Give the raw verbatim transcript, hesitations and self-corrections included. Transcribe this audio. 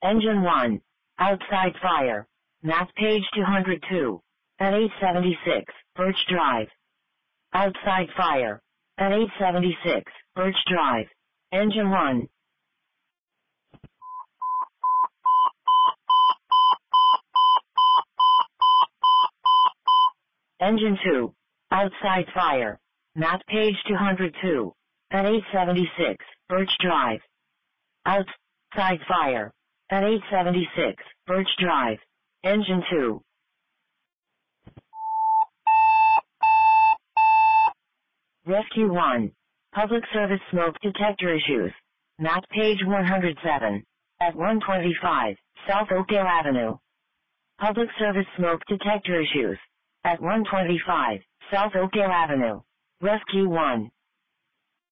Engine one. Outside fire. Map page two hundred two. At eight seventy-six, Birch Drive. Outside fire. At eight seventy-six, Birch Drive. Engine one. Engine two. Outside fire. Map page two hundred two. At eight seventy-six, Birch Drive. Outside fire. At eight seventy-six, Birch Drive. Engine two. Rescue one. Public service smoke detector issues. Map page one hundred seven. At one twenty-five, South Oakdale Avenue. Public service smoke detector issues. At one twenty-five, South Oakdale Avenue. Rescue one.